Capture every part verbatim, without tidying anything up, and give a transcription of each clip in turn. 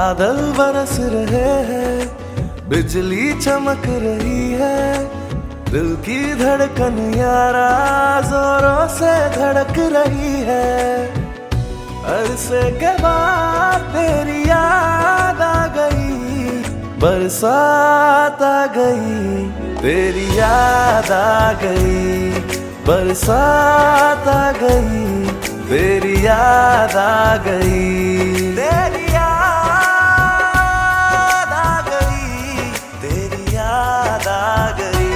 बादल बरस रहे हैं, बिजली चमक रही है, दिल की धड़कन यारा जोरों से धड़क रही है। अरसे के बाद तेरी याद आ गई, बरसात आ गई, तेरी याद आ गई, बरसात आ गई, तेरी याद आ गई, तेरी याद आ गई, तेरी याद आ गई।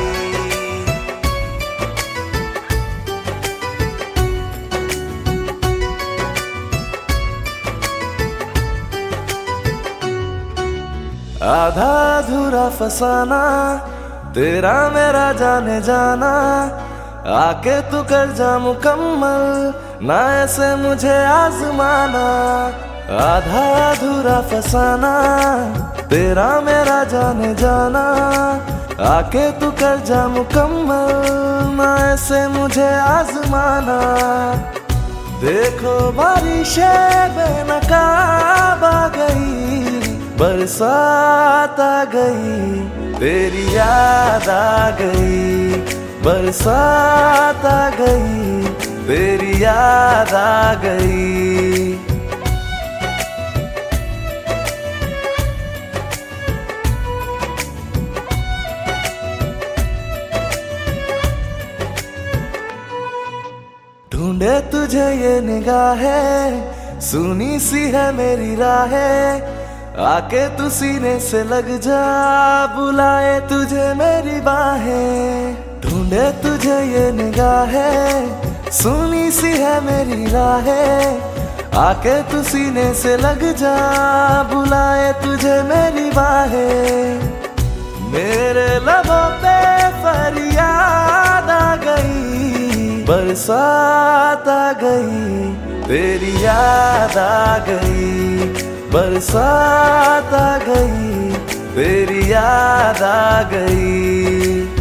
आधा अधूरा फसाना तेरा मेरा जाने जाना, आके तू कर जा मुकम्मल, ना ऐसे मुझे आजमाना। आधा अधूरा फसाना तेरा मेरा जाने जाना, आके तू कर जा मुकम्मल, ना ऐसे मुझे आजमाना। देखो बारिशें बेनकाब आ गई, बरसात आ गई, तेरी याद आ गई, बरसात आ गई, तेरी याद आ गई। ढूंढे तुझे ये निगाहें, सुनी सी है मेरी राहें, आके तू सीने से लग जा, बुलाए तुझे मेरी बाहें। ढूंढे तुझे ये निगाहें, सुनी सी है मेरी राहें, आके तू सीने से लग जा, बुलाए तुझे मेरी बाहें। मेरे लबों पे फरियाद आ गई, बरसात आ गई, तेरी याद आ गई, बरसात आ गई, तेरी याद आ गई।